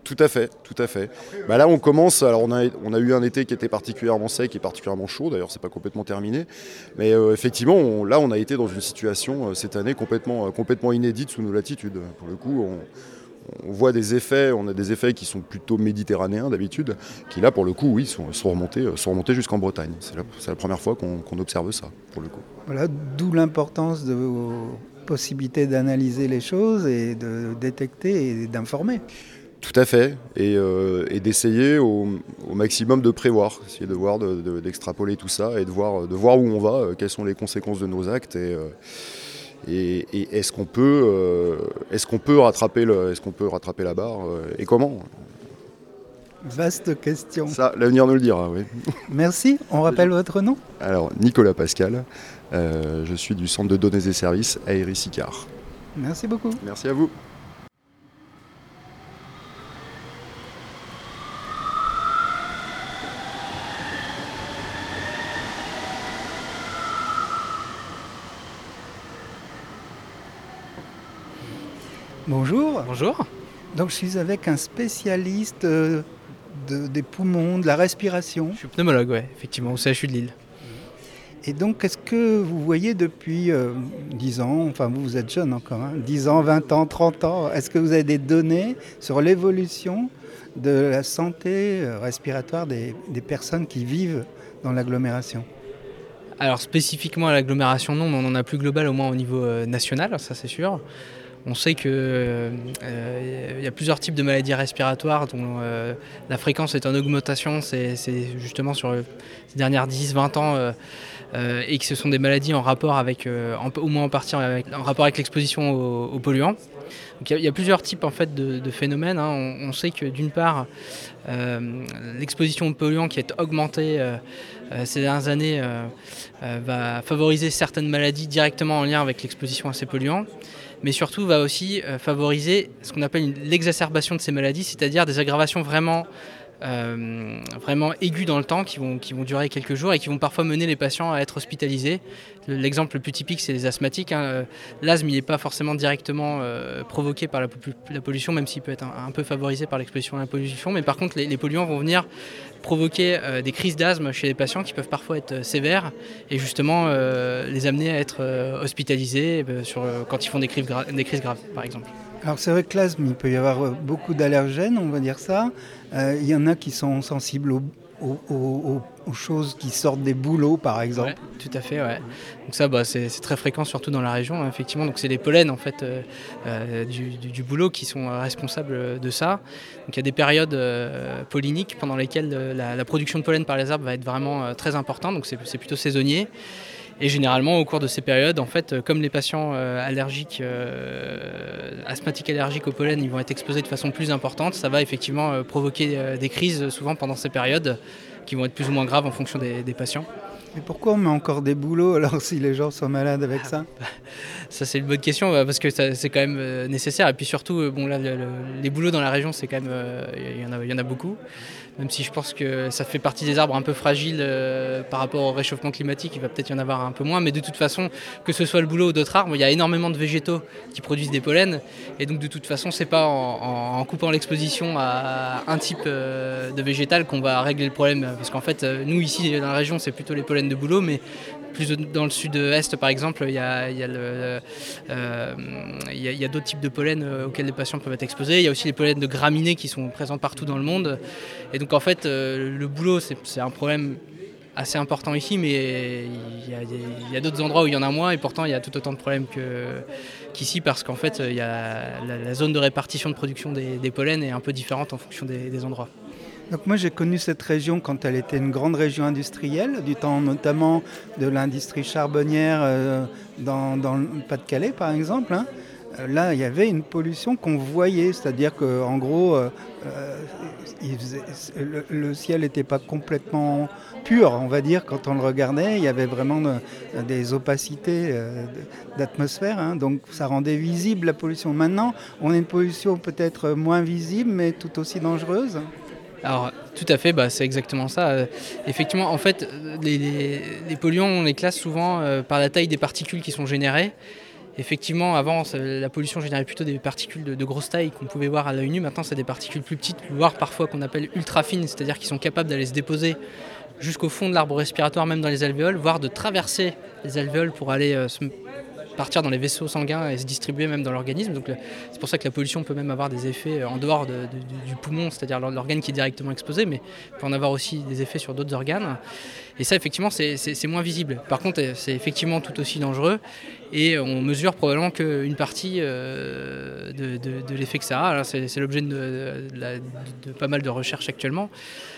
Tout à fait, tout à fait. Bah là, on commence. Alors, on a, on a eu un été qui était particulièrement sec et particulièrement chaud. D'ailleurs, c'est pas complètement terminé. Mais euh, effectivement, on, là, on a été dans une situation euh, cette année complètement, euh, complètement inédite sous nos latitudes. Pour le coup, on, on voit des effets. On a des effets qui sont plutôt méditerranéens d'habitude, qui là, pour le coup, oui, sont, sont remontés, sont remontés jusqu'en Bretagne. C'est la, c'est la première fois qu'on, qu'on observe ça, pour le coup. Voilà, d'où l'importance de vos possibilités d'analyser les choses et de détecter et d'informer. Tout à fait, et, euh, et d'essayer au, au maximum de prévoir, essayer de voir, de, de, d'extrapoler tout ça et de voir, de voir où on va, euh, quelles sont les conséquences de nos actes et, euh, et, et est-ce qu'on peut, euh, est-ce qu'on peut rattraper le, est-ce qu'on peut rattraper la barre euh, et comment. Vaste question. Ça, l'avenir nous le dira, oui. Merci, on rappelle votre nom ? Alors, Nicolas Pascal, euh, je suis du Centre de données et services Aéris Icar. Merci beaucoup. Merci à vous. Bonjour. Bonjour. Donc je suis avec un spécialiste de, des poumons, de la respiration. Je suis pneumologue, ouais, effectivement, au C H U de Lille. Et donc, est-ce que vous voyez depuis euh, dix ans, enfin vous, vous êtes jeune encore, hein, dix ans, vingt ans, trente ans, est-ce que vous avez des données sur l'évolution de la santé respiratoire des, des personnes qui vivent dans l'agglomération ? Alors spécifiquement à l'agglomération, non, mais on en a plus global au moins au niveau euh, national, ça c'est sûr. On sait qu'il euh, euh, y a plusieurs types de maladies respiratoires dont euh, la fréquence est en augmentation, c'est, c'est justement sur les dernières dix à vingt ans, euh, euh, et que ce sont des maladies en rapport avec, euh, en, au moins en partie avec, en rapport avec l'exposition aux, aux polluants. Donc il y, y a plusieurs types en fait, de, de phénomènes. Hein. On, on sait que d'une part, euh, l'exposition aux polluants qui est augmentée euh, euh, ces dernières années euh, euh, va favoriser certaines maladies directement en lien avec l'exposition à ces polluants, mais surtout va aussi euh, favoriser ce qu'on appelle une, l'exacerbation de ces maladies, c'est-à-dire des aggravations vraiment, euh, vraiment aiguës dans le temps, qui vont, qui vont durer quelques jours et qui vont parfois mener les patients à être hospitalisés. L'exemple le plus typique, c'est les asthmatiques. Hein. L'asthme, il n'est pas forcément directement euh, provoqué par la, la pollution, même s'il peut être un, un peu favorisé par l'exposition à la pollution, mais par contre, les, les polluants vont venir provoquer euh, des crises d'asthme chez les patients qui peuvent parfois être euh, sévères et justement euh, les amener à être euh, hospitalisés euh, sur, euh, quand ils font des crises, gra- des crises graves, par exemple. Alors c'est vrai que l'asthme, il peut y avoir beaucoup d'allergènes, on va dire ça. Euh, il y en a qui sont sensibles aux, aux, aux, aux choses qui sortent des bouleaux, par exemple. Ouais, tout à fait, ouais. Donc ça, bah, c'est, c'est très fréquent, surtout dans la région, hein, effectivement. Donc c'est les pollens, en fait, euh, euh, du, du, du bouleau qui sont responsables de ça. Donc il y a des périodes euh, polliniques pendant lesquelles euh, la, la production de pollen par les arbres va être vraiment euh, très importante. Donc c'est, c'est plutôt saisonnier. Et généralement, au cours de ces périodes, en fait, comme les patients euh, allergiques, euh, asthmatiques allergiques au pollen, ils vont être exposés de façon plus importante, ça va effectivement euh, provoquer euh, des crises souvent pendant ces périodes qui vont être plus ou moins graves en fonction des, des patients. Mais pourquoi on met encore des boulots alors si les gens sont malades avec ça ? Ça, c'est une bonne question parce que ça, c'est quand même nécessaire. Et puis surtout, bon, là, le, le, les bouleaux dans la région, c'est quand même, il y en a, il y en a beaucoup. Même si je pense que ça fait partie des arbres un peu fragiles euh, par rapport au réchauffement climatique, il va peut-être y en avoir un peu moins. Mais de toute façon, que ce soit le bouleau ou d'autres arbres, il y a énormément de végétaux qui produisent des pollens. Et donc de toute façon, c'est pas en, en, en coupant l'exposition à un type euh, de végétal qu'on va régler le problème. Parce qu'en fait, nous ici dans la région, c'est plutôt les pollens de bouleau, mais plus dans le sud-est, par exemple, il y a, il y a, le, euh, il y a, il y a d'autres types de pollen auxquels les patients peuvent être exposés. Il y a aussi les pollens de graminées qui sont présents partout dans le monde. Et donc en fait, euh, le bouleau, c'est, c'est un problème assez important ici, mais il y a, il y a d'autres endroits où il y en a moins, et pourtant il y a tout autant de problèmes que, qu'ici, parce qu'en fait, il y a la, la zone de répartition de production des, des pollens est un peu différente en fonction des, des endroits. Donc moi j'ai connu cette région quand elle était une grande région industrielle, du temps notamment de l'industrie charbonnière euh, dans, dans le Pas-de-Calais par exemple. Hein. Là il y avait une pollution qu'on voyait, c'est-à-dire qu'en gros euh, il faisait, le, le ciel n'était pas complètement pur, on va dire, quand on le regardait. Il y avait vraiment de, des opacités euh, d'atmosphère, hein, donc ça rendait visible la pollution. Maintenant on a une pollution peut-être moins visible mais tout aussi dangereuse. Alors, tout à fait, bah, c'est exactement ça. Euh, effectivement, en fait, les, les, les polluants, on les classe souvent euh, par la taille des particules qui sont générées. Effectivement, avant, la pollution générait plutôt des particules de, de grosse taille qu'on pouvait voir à l'œil nu. Maintenant, c'est des particules plus petites, voire parfois qu'on appelle ultra fines, c'est-à-dire qui sont capables d'aller se déposer jusqu'au fond de l'arbre respiratoire, même dans les alvéoles, voire de traverser les alvéoles pour aller euh, se partir dans les vaisseaux sanguins et se distribuer même dans l'organisme. Donc, le, c'est pour ça que la pollution peut même avoir des effets en dehors de, de, du poumon, c'est-à-dire l'organe qui est directement exposé, mais peut en avoir aussi des effets sur d'autres organes. Et ça, effectivement, c'est, c'est, c'est moins visible. Par contre, c'est effectivement tout aussi dangereux. Et on mesure probablement qu'une partie euh, de, de, de l'effet que ça a. Alors, c'est, c'est l'objet de, de, de, de pas mal de recherches actuellement.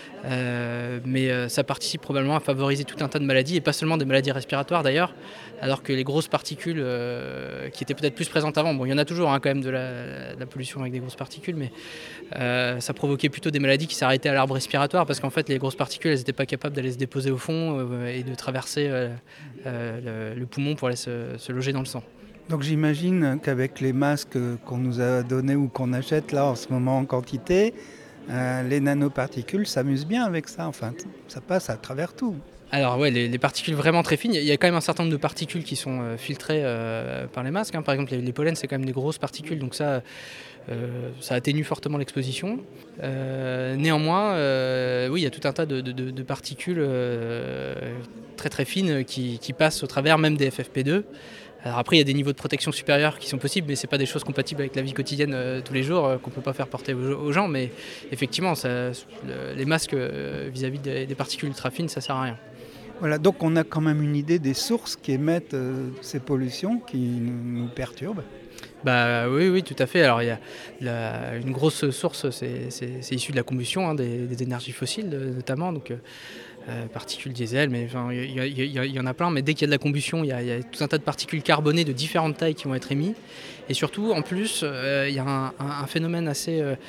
Euh, mais euh, ça participe probablement à favoriser tout un tas de maladies, et pas seulement des maladies respiratoires d'ailleurs, alors que les grosses particules euh, qui étaient peut-être plus présentes avant, bon il y en a toujours hein, quand même de la, de la pollution avec des grosses particules, mais euh, ça provoquait plutôt des maladies qui s'arrêtaient à l'arbre respiratoire, parce qu'en fait les grosses particules elles n'étaient pas capables d'aller se déposer au fond euh, et de traverser euh, euh, le, le poumon pour aller se, se loger dans le sang. Donc j'imagine qu'avec les masques qu'on nous a donnés ou qu'on achète là en ce moment en quantité, Euh, les nanoparticules s'amusent bien avec ça, enfin ça passe à travers tout. Alors ouais, les, les particules vraiment très fines, il y a quand même un certain nombre de particules qui sont euh, filtrées euh, par les masques, hein. Par exemple les, les pollens c'est quand même des grosses particules, donc ça, euh, ça atténue fortement l'exposition. Euh, néanmoins, euh, oui il y a tout un tas de, de, de particules euh, très très fines qui, qui passent au travers même des F F P deux. Alors après, il y a des niveaux de protection supérieurs qui sont possibles, mais ce n'est pas des choses compatibles avec la vie quotidienne euh, tous les jours, euh, qu'on ne peut pas faire porter aux, aux gens. Mais effectivement, ça, le, les masques euh, vis-à-vis des, des particules ultra fines, ça ne sert à rien. Voilà, donc on a quand même une idée des sources qui émettent euh, ces pollutions qui nous, nous perturbent. Bah oui, oui, tout à fait. Alors il y a la, une grosse source, c'est, c'est, c'est issu de la combustion hein, des, des énergies fossiles notamment. Donc, Euh, particules diesel, mais enfin, il y, y, y, y en a plein, mais dès qu'il y a de la combustion, il y, y a tout un tas de particules carbonées de différentes tailles qui vont être émises. Et surtout, en plus, euh, il y a un, un, un phénomène assez euh,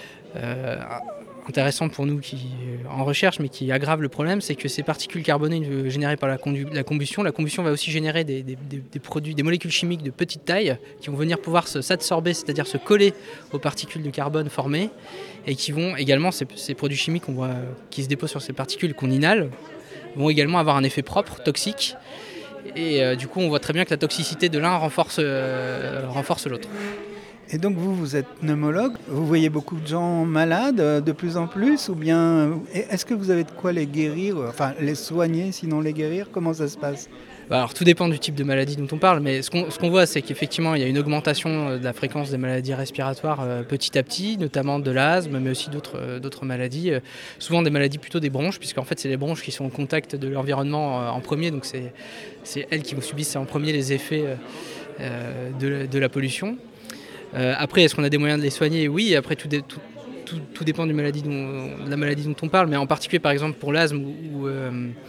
euh, intéressant pour nous qui, en recherche, mais qui aggrave le problème, c'est que ces particules carbonées générées par la, condu- la combustion, la combustion va aussi générer des, des, des, des produits, des molécules chimiques de petite taille qui vont venir pouvoir se, s'absorber, c'est-à-dire se coller aux particules de carbone formées, et qui vont également, ces, ces produits chimiques qu'on voit, qui se déposent sur ces particules qu'on inhale, vont également avoir un effet propre, toxique, et euh, du coup on voit très bien que la toxicité de l'un renforce, euh, renforce l'autre. Et donc vous, vous êtes pneumologue, vous voyez beaucoup de gens malades de plus en plus, ou bien est-ce que vous avez de quoi les guérir, enfin les soigner sinon les guérir, comment ça se passe ? Alors tout dépend du type de maladie dont on parle, mais ce qu'on, ce qu'on voit c'est qu'effectivement il y a une augmentation de la fréquence des maladies respiratoires euh, petit à petit, notamment de l'asthme, mais aussi d'autres, euh, d'autres maladies, euh, souvent des maladies plutôt des bronches, puisqu'en fait c'est les bronches qui sont au contact de l'environnement euh, en premier, donc c'est, c'est elles qui subissent en premier les effets euh, de, de la pollution. Euh, après, est-ce qu'on a des moyens de les soigner ? Oui, après tout, dé, tout, tout, tout dépend du maladie dont, de la maladie dont on parle, mais en particulier par exemple pour l'asthme où, où euh,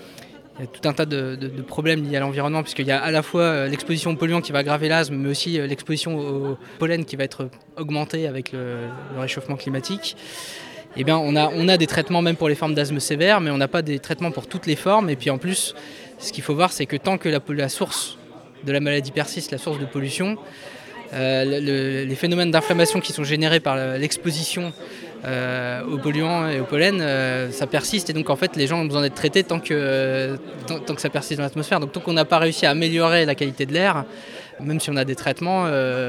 il y a tout un tas de, de, de problèmes liés à l'environnement, puisqu'il y a à la fois l'exposition aux polluants qui va aggraver l'asthme, mais aussi l'exposition au pollen qui va être augmentée avec le, le réchauffement climatique. Eh bien, on a, on a des traitements même pour les formes d'asthme sévères, mais on n'a pas des traitements pour toutes les formes. Et puis en plus, ce qu'il faut voir, c'est que tant que la, la source de la maladie persiste, la source de pollution, euh, le, les phénomènes d'inflammation qui sont générés par l'exposition Euh, aux polluants et aux pollen, euh, ça persiste et donc en fait les gens ont besoin d'être traités tant que, euh, tant, tant que ça persiste dans l'atmosphère. Donc tant qu'on n'a pas réussi à améliorer la qualité de l'air, même si on a des traitements, euh,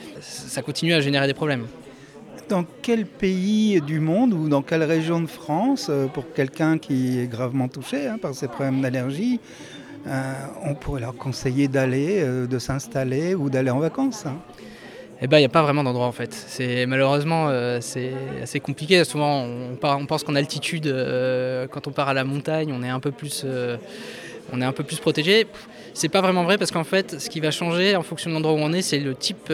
ça continue à générer des problèmes. Dans quel pays du monde ou dans quelle région de France, pour quelqu'un qui est gravement touché hein, par ces problèmes d'allergie, euh, on pourrait leur conseiller d'aller, euh, de s'installer ou d'aller en vacances hein? Eh ben, il n'y a pas vraiment d'endroit en fait. C'est, malheureusement, euh, c'est assez compliqué. Souvent, on, part, on pense qu'en altitude, euh, quand on part à la montagne, on est un peu plus, euh, on est un peu plus protégé. C'est pas vraiment vrai parce qu'en fait, ce qui va changer en fonction de l'endroit où on est, c'est le type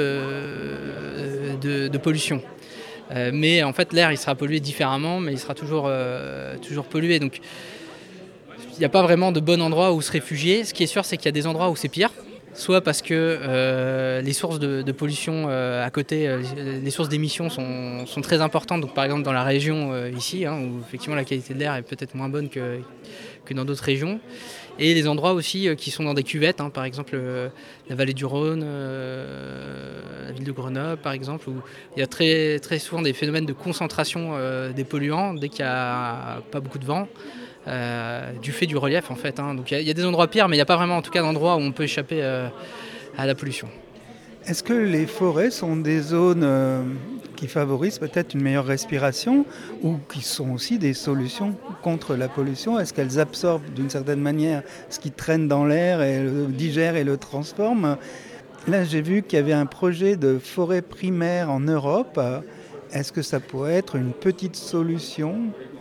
euh, de, de pollution. Euh, mais en fait, l'air, il sera pollué différemment, mais il sera toujours, euh, toujours pollué. Donc, il n'y a pas vraiment de bon endroit où se réfugier. Ce qui est sûr, c'est qu'il y a des endroits où c'est pire. Soit parce que euh, les sources de, de pollution euh, à côté, euh, les sources d'émissions sont, sont très importantes. Donc par exemple dans la région euh, ici, hein, où effectivement la qualité de l'air est peut-être moins bonne que, que dans d'autres régions. Et les endroits aussi euh, qui sont dans des cuvettes, hein, par exemple euh, la vallée du Rhône, euh, la ville de Grenoble par exemple, où il y a très, très souvent des phénomènes de concentration euh, des polluants dès qu'il n'y a pas beaucoup de vent. Euh, du fait du relief en fait hein. Donc il y, y a des endroits pires, mais il n'y a pas vraiment en tout cas d'endroits où on peut échapper euh, à la pollution. Est-ce que les forêts sont des zones euh, qui favorisent peut-être une meilleure respiration ou qui sont aussi des solutions contre la pollution? Est-ce qu'elles absorbent d'une certaine manière ce qui traîne dans l'air et le digèrent et le transforment? Là, j'ai vu qu'il y avait un projet de forêt primaire en Europe. Est-ce que ça pourrait être une petite solution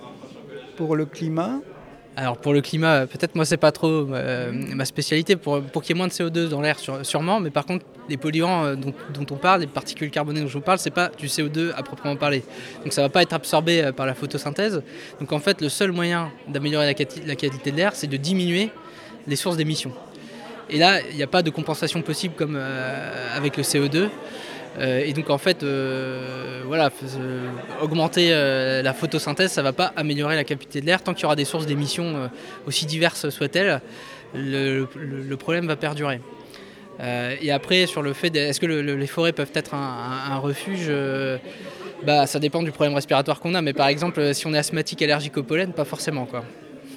pour le climat? Alors pour le climat, peut-être moi c'est pas trop euh, ma spécialité, pour, pour qu'il y ait moins de C O deux dans l'air sur, sûrement, mais par contre les polluants euh, dont, dont on parle, les particules carbonées dont je vous parle, c'est pas du C O deux à proprement parler. Donc ça va pas être absorbé euh, par la photosynthèse. Donc en fait le seul moyen d'améliorer la, quali- la qualité de l'air, c'est de diminuer les sources d'émissions. Et là il n'y a pas de compensation possible comme euh, avec le C O deux. Euh, et donc en fait, euh, voilà, euh, augmenter euh, la photosynthèse, ça ne va pas améliorer la qualité de l'air. Tant qu'il y aura des sources d'émissions euh, aussi diverses soient-elles, le, le, le problème va perdurer. Euh, et après, sur le fait, de, est-ce que le, le, les forêts peuvent être un, un, un refuge euh, bah, ça dépend du problème respiratoire qu'on a. Mais par exemple, si on est asthmatique, allergique au pollen, pas forcément, quoi.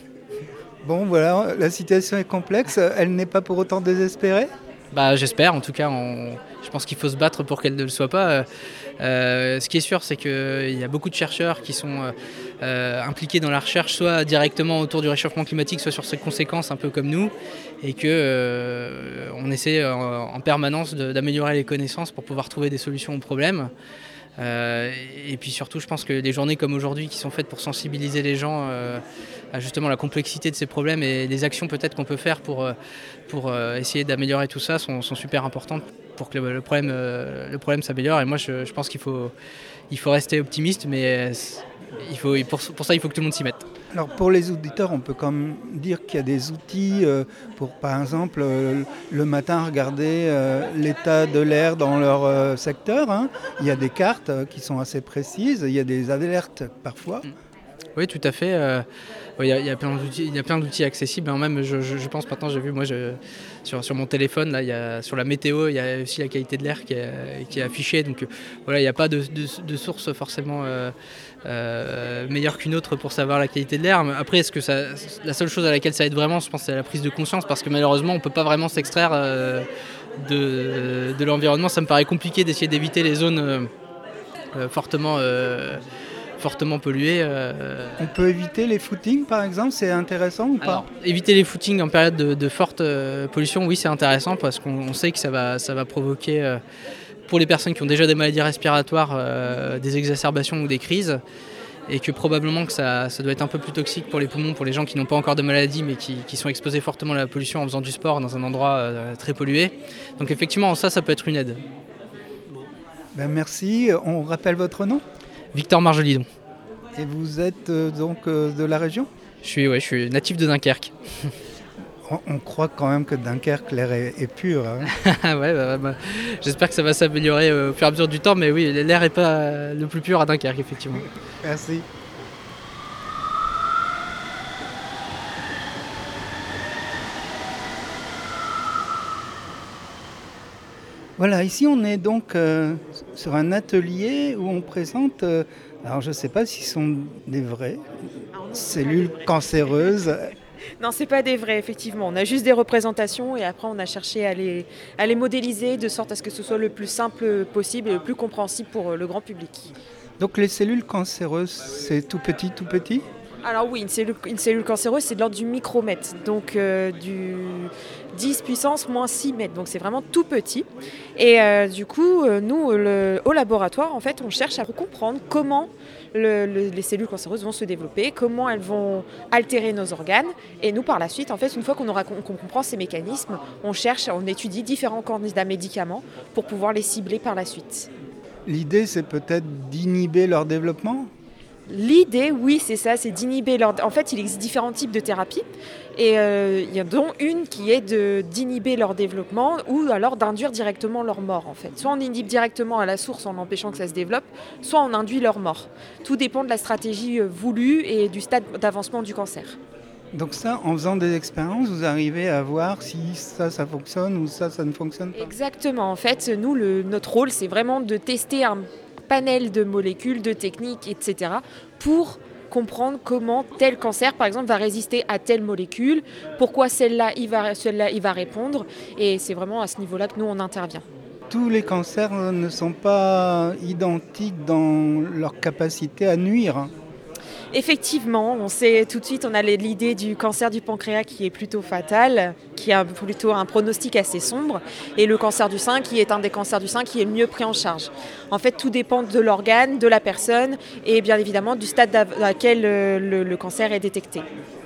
Bon, voilà, la situation est complexe. Elle n'est pas pour autant désespérée? Bah, j'espère, en tout cas, on... je pense qu'il faut se battre pour qu'elle ne le soit pas. Euh, ce qui est sûr, c'est qu'il y a beaucoup de chercheurs qui sont euh, impliqués dans la recherche, soit directement autour du réchauffement climatique, soit sur ses conséquences, un peu comme nous, et qu'on euh, essaie en, en permanence de, d'améliorer les connaissances pour pouvoir trouver des solutions aux problèmes. Euh, et puis surtout, je pense que des journées comme aujourd'hui qui sont faites pour sensibiliser les gens euh, à justement la complexité de ces problèmes et les actions peut-être qu'on peut faire pour, pour euh, essayer d'améliorer tout ça sont, sont super importantes pour que le, le, problème, euh, le problème s'améliore. Et moi, je, je pense qu'il faut, il faut rester optimiste, mais il faut, pour, pour ça, il faut que tout le monde s'y mette. Alors pour les auditeurs, on peut quand même dire qu'il y a des outils euh, pour, par exemple, euh, le matin regarder euh, l'état de l'air dans leur euh, secteur. Hein. Il y a des cartes euh, qui sont assez précises, il y a des alertes parfois. Oui, tout à fait. Euh, il y a, il y a plein d'outils, il y a plein d'outils accessibles. Hein. Même, je, je, je pense maintenant, j'ai vu, moi, je, sur, sur mon téléphone, là, il y a, sur la météo, il y a aussi la qualité de l'air qui est, qui est affichée. Donc, euh, voilà, il n'y a pas de, de, de source forcément euh, euh, meilleure qu'une autre pour savoir la qualité de l'air. Mais après, est-ce que ça, la seule chose à laquelle ça aide vraiment, je pense, c'est la prise de conscience, parce que malheureusement, on ne peut pas vraiment s'extraire euh, de, de l'environnement. Ça me paraît compliqué d'essayer d'éviter les zones euh, euh, fortement euh, fortement pollué. Euh... On peut éviter les footings par exemple, c'est intéressant ou pas? Alors, éviter les footings en période de, de forte euh, pollution, oui c'est intéressant parce qu'on sait que ça va, ça va provoquer euh, pour les personnes qui ont déjà des maladies respiratoires euh, des exacerbations ou des crises et que probablement que ça, ça doit être un peu plus toxique pour les poumons, pour les gens qui n'ont pas encore de maladie mais qui, qui sont exposés fortement à la pollution en faisant du sport dans un endroit euh, très pollué. Donc effectivement ça, ça peut être une aide. Ben merci, on rappelle votre nom? Victor Marjolidon. Et vous êtes euh, donc euh, de la région? Je suis, ouais, je suis natif de Dunkerque. on, on croit quand même que Dunkerque, l'air est, est pur. Hein. ouais, bah, bah, j'espère que ça va s'améliorer au fur et à mesure du temps, mais oui, l'air n'est pas le plus pur à Dunkerque, effectivement. Merci. Voilà, ici on est donc euh, sur un atelier où on présente, euh, alors je ne sais pas si ce sont des vraies non, cellules vraies. cancéreuses. Non, ce n'est pas des vrais, effectivement. On a juste des représentations et après on a cherché à les, à les modéliser de sorte à ce que ce soit le plus simple possible et le plus compréhensible pour le grand public. Donc les cellules cancéreuses, c'est tout petit, tout petit ? Alors oui, une cellule, une cellule cancéreuse, c'est de l'ordre du micromètre, donc euh, du dix puissance moins six mètres, donc c'est vraiment tout petit. Et euh, du coup, euh, nous, le, au laboratoire, en fait, on cherche à comprendre comment le, le, les cellules cancéreuses vont se développer, comment elles vont altérer nos organes. Et nous, par la suite, en fait, une fois qu'on, aura, qu'on comprend ces mécanismes, on cherche, on étudie différents candidats médicaments pour pouvoir les cibler par la suite. L'idée, c'est peut-être d'inhiber leur développement ? L'idée, oui, c'est ça, c'est d'inhiber leur... En fait, il existe différents types de thérapies, et euh, il y a dont une qui est de, d'inhiber leur développement ou alors d'induire directement leur mort, en fait. Soit on inhibe directement à la source en empêchant que ça se développe, soit on induit leur mort. Tout dépend de la stratégie voulue et du stade d'avancement du cancer. Donc ça, en faisant des expériences, vous arrivez à voir si ça, ça fonctionne ou ça, ça ne fonctionne pas ? Exactement. En fait, nous, le, notre rôle, c'est vraiment de tester un panel de molécules, de techniques, et cetera pour comprendre comment tel cancer, par exemple, va résister à telle molécule, pourquoi celle-là, il va, celle-là, il va répondre. Et c'est vraiment à ce niveau-là que nous, on intervient. tous les cancers ne sont pas identiques dans leur capacité à nuire. Effectivement, on sait tout de suite, on a l'idée du cancer du pancréas qui est plutôt fatal, qui a plutôt un pronostic assez sombre, et le cancer du sein qui est un des cancers du sein qui est le mieux pris en charge. En fait, tout dépend de l'organe, de la personne et bien évidemment du stade à laquelle le, le cancer est détecté.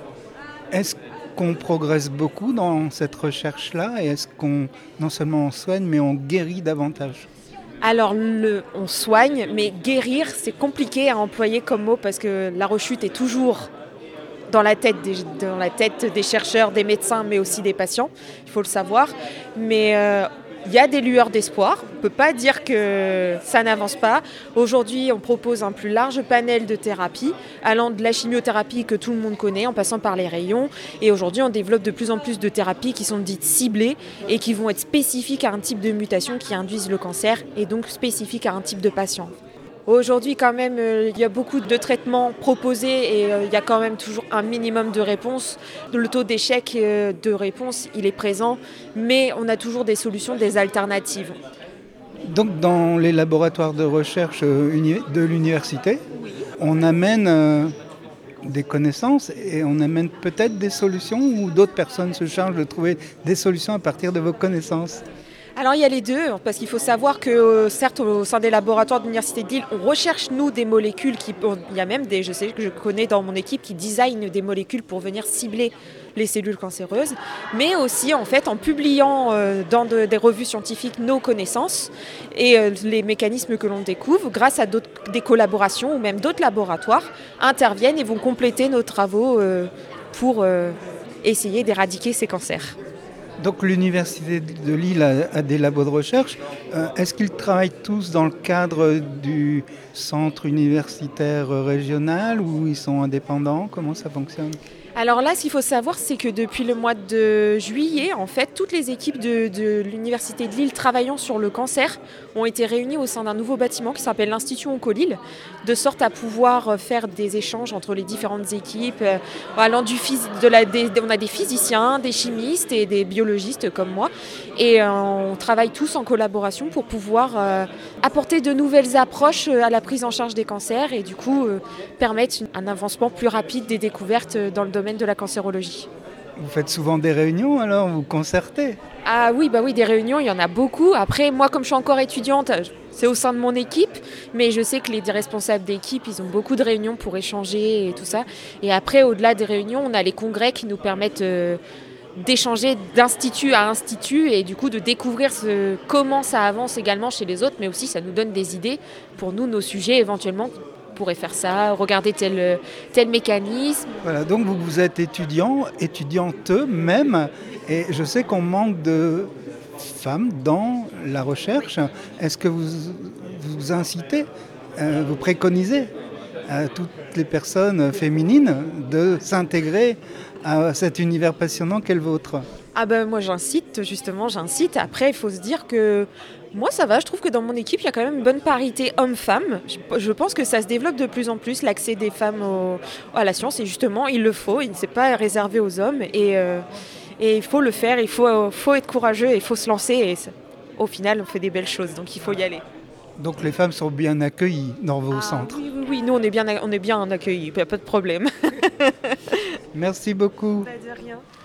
Est-ce qu'on progresse beaucoup dans cette recherche-là et est-ce qu'on non seulement on soigne mais on guérit davantage ? Alors, le, on soigne, mais guérir, c'est compliqué à employer comme mot parce que la rechute est toujours dans la tête des, dans la tête des chercheurs, des médecins, mais aussi des patients, il faut le savoir. Mais euh, il y a des lueurs d'espoir. On ne peut pas dire que ça n'avance pas. Aujourd'hui, on propose un plus large panel de thérapies, allant de la chimiothérapie que tout le monde connaît, en passant par les rayons. Et aujourd'hui, on développe de plus en plus de thérapies qui sont dites ciblées et qui vont être spécifiques à un type de mutation qui induisent le cancer et donc spécifiques à un type de patient. Aujourd'hui, quand même, euh, il y a beaucoup de traitements proposés et euh, il y a quand même toujours un minimum de réponses. Le taux d'échec euh, de réponse, il est présent, mais on a toujours des solutions, des alternatives. Donc, dans les laboratoires de recherche euh, uni- de l'université, on amène euh, des connaissances et on amène peut-être des solutions ou d'autres personnes se chargent de trouver des solutions à partir de vos connaissances. Alors il y a les deux, parce qu'il faut savoir que euh, certes au sein des laboratoires de l'Université de Lille, on recherche nous des molécules, qui, il y a même des, je sais que je connais dans mon équipe qui designent des molécules pour venir cibler les cellules cancéreuses, mais aussi en fait en publiant euh, dans de, des revues scientifiques nos connaissances et euh, les mécanismes que l'on découvre grâce à d'autres, des collaborations ou même d'autres laboratoires interviennent et vont compléter nos travaux euh, pour euh, essayer d'éradiquer ces cancers. Donc l'Université de Lille a, a des labos de recherche. Euh, est-ce qu'ils travaillent tous dans le cadre du centre universitaire régional ou ils sont indépendants ? Comment ça fonctionne ? Alors là, ce qu'il faut savoir, c'est que depuis le mois de juillet, en fait, toutes les équipes de, de l'Université de Lille travaillant sur le cancer ont été réunies au sein d'un nouveau bâtiment qui s'appelle l'Institut Oncolille, de sorte à pouvoir faire des échanges entre les différentes équipes. Allant du phys- de la, des, on a des physiciens, des chimistes et des biologistes comme moi, et euh, on travaille tous en collaboration pour pouvoir euh, apporter de nouvelles approches à la prise en charge des cancers et du coup euh, permettre un avancement plus rapide des découvertes dans le domaine de la cancérologie. Vous faites souvent des réunions alors, vous concertez ? Ah oui, bah oui, des réunions, il y en a beaucoup. Après, moi, comme je suis encore étudiante, c'est au sein de mon équipe, mais je sais que les responsables d'équipe, ils ont beaucoup de réunions pour échanger et tout ça. Et après, au-delà des réunions, on a les congrès qui nous permettent euh, d'échanger d'institut à institut et du coup de découvrir ce, comment ça avance également chez les autres, mais aussi ça nous donne des idées pour nous, nos sujets éventuellement. Pourrait faire ça, regarder tel, tel mécanisme. Voilà, donc vous, vous êtes étudiant, étudiante même, et je sais qu'on manque de femmes dans la recherche. Est-ce que vous vous incitez, euh, vous préconisez à toutes les personnes féminines de s'intégrer à cet univers passionnant qu'est le vôtre ? Ah ben moi j'incite, justement j'incite. Après il faut se dire que moi ça va, je trouve que dans mon équipe il y a quand même une bonne parité homme-femme. Je, je pense que ça se développe de plus en plus, l'accès des femmes au, à la science et justement il le faut, il ne s'est pas réservé aux hommes et, euh, et il faut le faire, il faut, faut être courageux et il faut se lancer et au final on fait des belles choses donc il faut y aller. Donc les femmes sont bien accueillies dans vos ah, centres. Oui, oui, oui, nous on est bien, on est bien accueillis, il n'y a pas de problème. Merci beaucoup. Pas de rien.